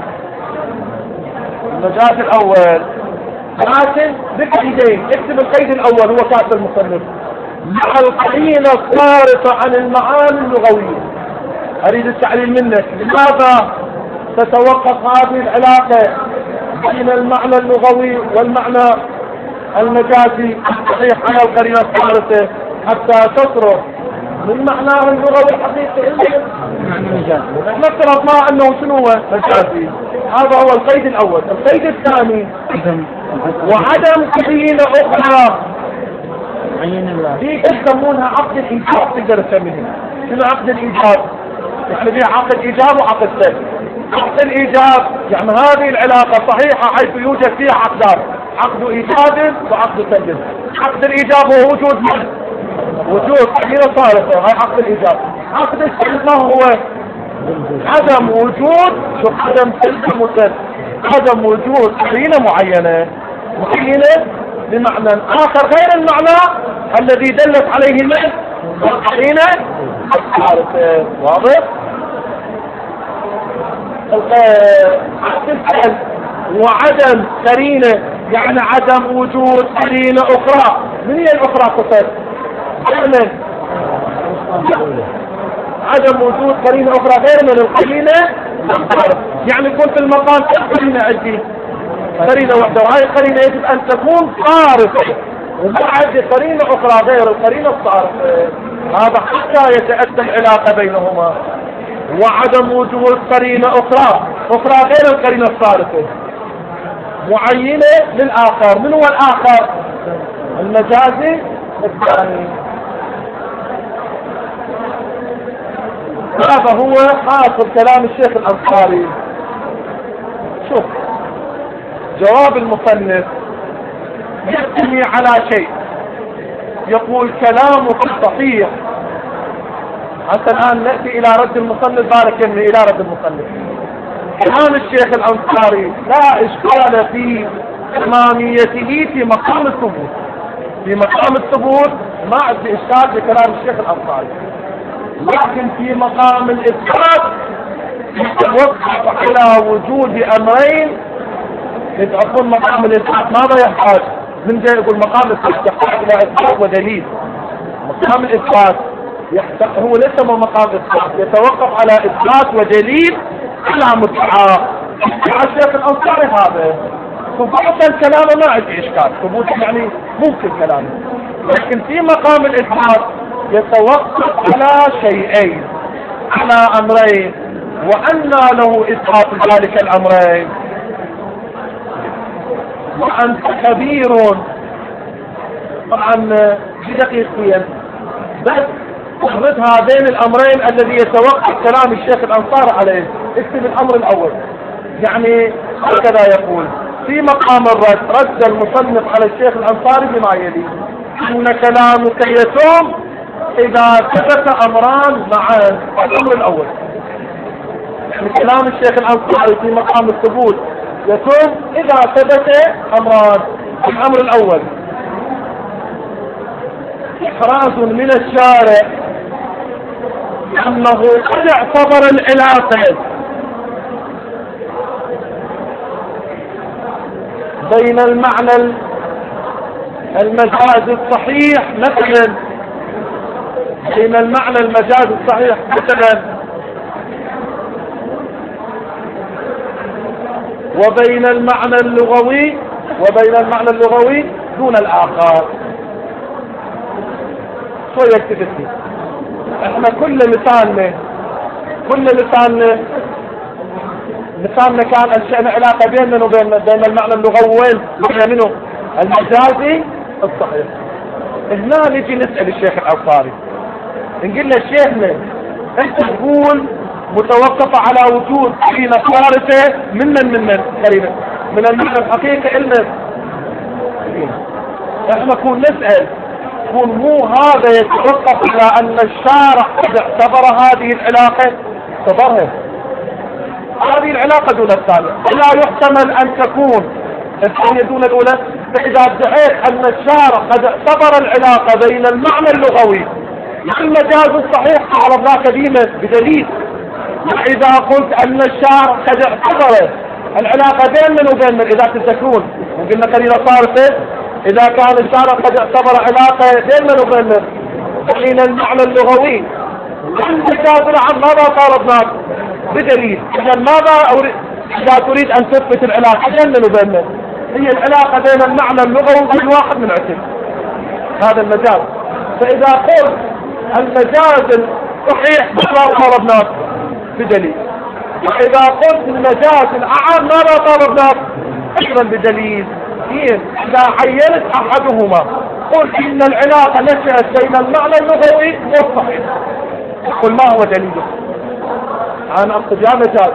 المجاز الأول، لكن بقيدين. اكتب القيد الأول هو كاتب المصنف: مع القرينة الصارفة عن المعاني اللغوية. أريد التعليل منك. لماذا تتوقف هذه العلاقة بين المعنى اللغوي والمعنى المجازي الصحيح على القرينة الصارفة حتى تصرف من معناه اللغوي الحقيقي إلى معنى المجازي؟ نحن افترضنا أنه شنو هو مجازي. هذا هو القيد الأول. القيد الثاني: وعدم قرينة أخرى دي يسمونها عقد الإيجاب. تقدر تسميها شنو عقد الإيجاب؟ يعني فيها عقد إيجاب وعقد سلب. عقد الإيجاب يعني هذه العلاقة صحيحة حيث يوجد فيها عقدان: عقد إيجاب وعقد سلب. عقد الإيجاب هو وجود من؟ وجود قرينة صارفة، هاي عقد الإيجاب. عقد السلب ما هو؟ عدم وجود عدم سلب مسلم، عدم وجود قرينة معينة بمعنى آخر غير المعنى الذي دلت عليه من؟ القرينة الصارفة. واضح؟ عقد السلب وعدم قرينة يعني عدم وجود قرينة أخرى. من هي الأخرى قصد؟ عدم وجود قرينة أخرى غير من القرينة. يعني يكون في المقام قرينة عندي قرينة واحدة، وهذه القرينة يجب أن تكون صارفة، وما عندي قرينة أخرى غير القرينة الصارفة. هذا حتى يتأتى العلاقة بينهما. وعدم وجود قرينة أخرى غير القرينة الصارفة معينة للآخر. من هو الآخر؟ المجازي الثاني. هذا هو حاصل كلام الشيخ الأنصاري. شوف جواب المصنف يحتمي على شيء، يقول كلامك صحيح. حتى الآن نأتي إلى رد المصنف. بارك الله إلى رد المصنف. كلام الشيخ الأنصاري لا إشكال في إماميته في مقام الثبوت. في مقام الثبوت ما عندي إشكال في كلام الشيخ الأنصاري، لكن في مقام الإثبات يتوقف على وجود أمرين. يتعرفون مقام الإثبات ماذا يحتاج؟ من جاي يقول مقام الإثبات يحتاج إلى إثبات ودليل. مقام الإثبات هو ليس مقام إثبات، يتوقف على إثبات ودليل على مدعاه. الشيخ الأنصاري هذا ثبوت الكلام ما عندي إشكال، ثبوت يعني ممكن كلامه، لكن في مقام الإثبات يتوقف على شيئين، على أمرين، وأن له إثبات ذلك الأمرين. وأنت كبير طبعا بدقيقتين بس اخرج هذين الأمرين الذي يتوقف كلام الشيخ الأنصاري عليه. اكتب الأمر الأول. يعني هكذا يقول في مقام الرد: رد المصنف على الشيخ الأنصاري بما يلي: أن كلامك يتم إذا ثبت أمران معا. الأمر الأول يعني كلام الشيخ الأنصاري في مقام الثبوت يتم إذا ثبت أمران. الأمر الأول: إحراز من الشارع أنه قد اعتبر العلاقة بين المعنى المجازي الصحيح مثلا بين المعنى المجاز الصحيح مثلا وبين المعنى اللغوي دون الآخر. شوية اكتبتني احنا كل مثالنا كان انشأنا علاقة بيننا وبين المعنى اللغوي وين منه المجازي الصحيح. هنا نجي نسأل الشيخ الأنصاري نقول له شيخنا انت تقول متوقفة على وجود قرينة صارفة من قرينة من المعنى الحقيقي إلنا. احنا كون نسأل كون مو هذا يتوقف على ان الشارع قد اعتبر هذه العلاقة اعتبرها هذه العلاقة دون الثانية، لا يحتمل ان تكون الثانية دون الاولى. فاذا ادعيت ان الشارع قد اعتبر العلاقة بين المعنى اللغوي والمجاز الصحيح عرضناك ديما بدليل. واذا قلت ان الشارع قد اعتبر العلاقة بين من وبين من اذا تذكرون وقلنا قرينة صارفة اذا كان الشارع قد اعتبر علاقة بين من وبين من بين المعنى اللغوي والمجاز العام ماذا طالبناك بدليل. اذا ماذا اذا تريد ان تثبت العلاقة بين من وبين من هي العلاقة بين المعنى اللغوي وبين واحد من عشر هذا المجاز. فاذا قلت المجاز الصحيح ماذا طالبناك بدليل. واذا قلت المجاز العام ماذا طالبناك ايضا بدليل. اذا عينت احدهما قل ان العلاقة نشأت بين المعنى اللغوي والصحيح قل ما هو دليله. انا اقصد يا مجاز.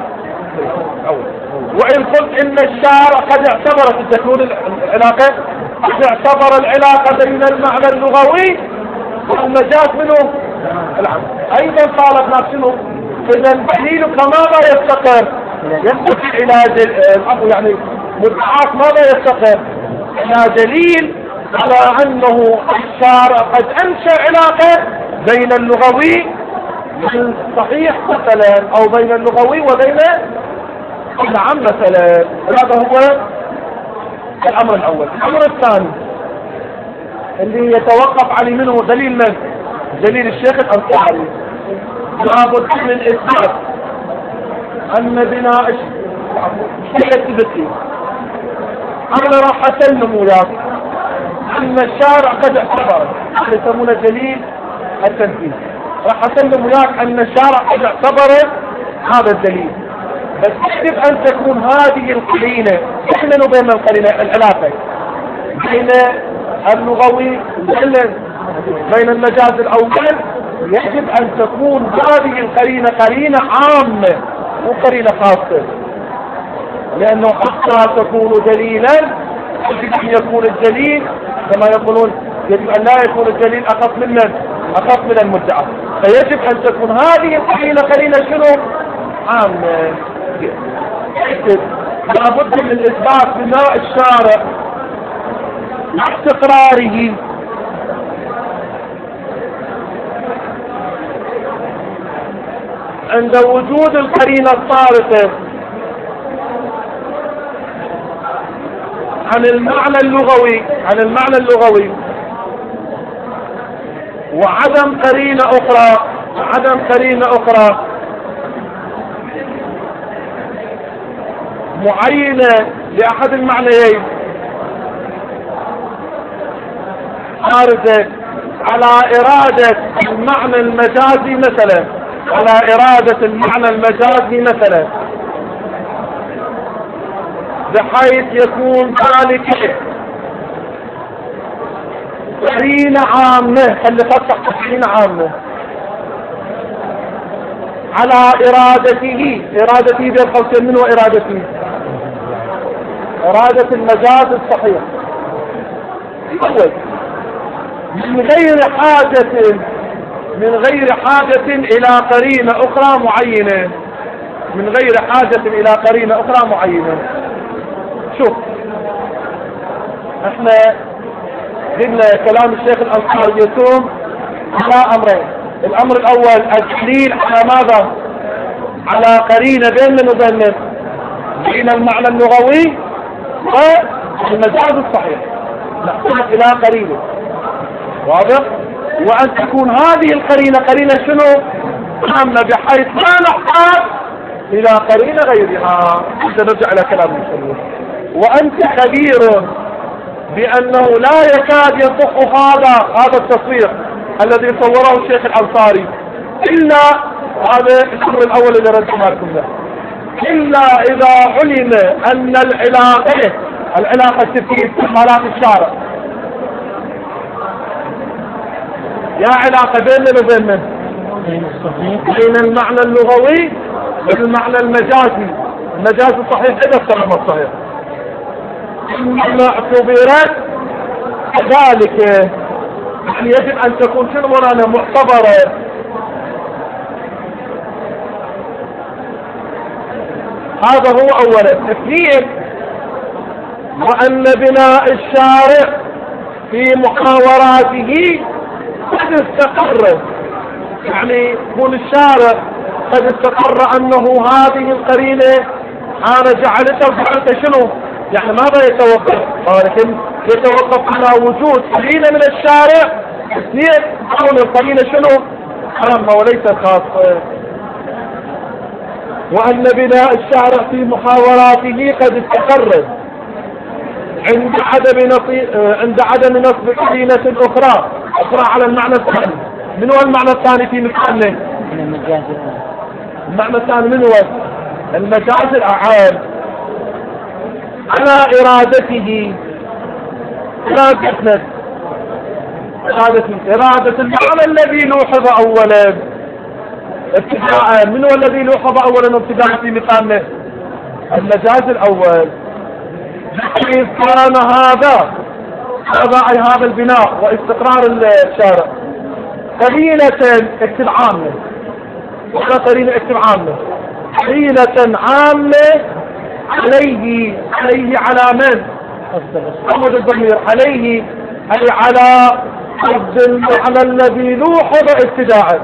وان قلت ان الشارع قد اعتبر تكون العلاقة قد اعتبر العلاقة بين المعنى اللغوي والمجاز منه العام ايضا طالبنا شنو. اذا دليلك ماذا يفتقر الى يعني مدعاك ماذا يفتقر الى دليل على انه الشارع قد انشأ علاقة بين اللغوي والصحيح مثلا او بين اللغوي وبين العام مثلا. هذا هو الامر الاول. الامر الثاني اللي يتوقف عليه منه دليل من دليل الشيخ الأنصاري لابد من اثبات ان بناء الشيء انا راح اسلم وياك ان الشارع قد اعتبر يسمونه دليل التنفيذ. راح اسلم وياك ان الشارع قد اعتبر هذا الدليل. بس يجب ان تكون هذه القرينه احنا وبين القرينه العلاقه بين اللغوي بين المجاز الاول يجب ان تكون هذه القرينه قرينه عامه وقرينه خاصه. لانه حتى تكون دليلا يجب ان يكون الدليل كما يقولون يجب ان لا يكون الدليل اخف من المدعى. فيجب ان تكون هذه القرينه قرينه شنو عامه. لابد من اثبات بناء الشارع لاستقراره عند وجود القرينة الصارفة عن المعنى اللغوي وعدم قرينة أخرى معينة لأحد المعنيين خارجة على إرادة المعنى المجازي مثلا بحيث يكون ذلك قرينة عامة اللي فتح قرينة عامة على إرادته بالخلق منه وإرادته إرادة المجاز الصحيح أول من غير حاجة إلى قرينة أخرى معينة. شوف احنا قلنا كلام الشيخ الأنصاري يتم على أمرين. الأمر الأول الدليل على ماذا؟ على قرينة بين المعنى اللغوي والمجاز الصحيح نحتاج إلى قرينة واضح. وأن تكون هذه القرينة قرينة شنو؟ عامة بحيث لا نحتاج إلى قرينة غيرها. سنرجع إلى كلام المصنف. وأنت خبير بأنه لا يكاد يصح هذا التصوير الذي صوره الشيخ الأنصاري إلا هذا الأمر الأول اللي ردنا لكم له، إلا إذا علم أن العلاقة في استعمالات الشارع يا علاقة بين من وبين من؟ بين المعنى اللغوي والمعنى المجازي. المجاز الصحيح إذا استعمل الصحيح ما اعتبرت ذلك يعني يجب أن تكون شنو مولانا معتبرة. هذا هو أولا. اثنين، وأن بناء الشارع في محاوراته قد استقر، يعني يكون الشارع قد استقر أنه هذه القرينة أنا جعلتها فعلت شنو، يعني ماذا يتوقف؟ ولكن يتوقف على وجود قرينة من الشارع. اثنين، تكون القرينة شنو؟ عامة وليست خاصة. وأن بناء الشارع في محاوراته قد استقر عند عدم نصب قرينة أخرى على المعنى الثاني. من هو المعنى الثاني في مثاله؟ المعنى الثاني من هو؟ المجاز الأعام على إرادته، إرادة المعنى الذي لوحظ أولا ابتداء. من هو الذي لوحظ أولا ابتداء في مثاله؟ المجاز الأول. إذ كان هذا هذا البناء واستقرار الشارع قرينة اكتب عامة، ولا قرينة اكتب عامة، قرينة عامة عليه على من؟ أمد الضمير عليه أي على قصد المعنى الذي لوحظ ابتداء.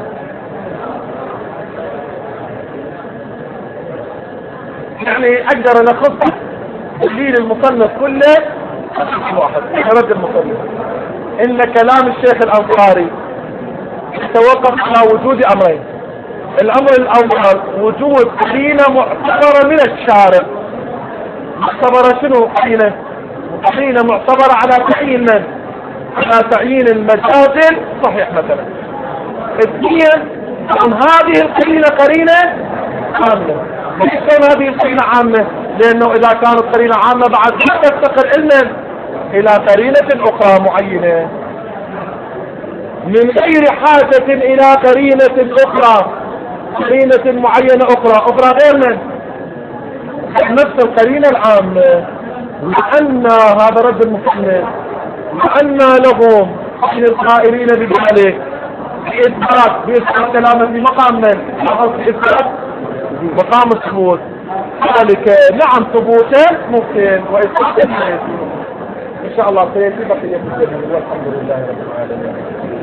يعني أقدر أن أخص دليل المصنف كله واحد. رد المصنف إن كلام الشيخ الأنصاري يتوقف على وجود أمرين. الأمر الأول وجود قرينة معتبرة من الشارع. معتبرة شنو قرينة معتبرة على تعيين من؟ على تعيين المجاز صحيح مثلا. اثنين، عن هذه القرينة قرينة عامة. ليش هذه القرينة عامة؟ لأنه إذا كانت قرينة عامة بعد لا تفتقر إلى قرينة أخرى معينة من غير حاجة إلى قرينة أخرى، قرينة معينة أخرى غير من نفس القرينة العامة. لأن هذا رد المصنف، لأن لهم من القائلين بذلك بإثبات كلامه في مقام من؟ بإثبات مقام الثبوت. ذلك نعم ثبوتا ممكن وإثباتا إن شاء الله سيأتي بقية الجنة والحمد لله رب العالمين.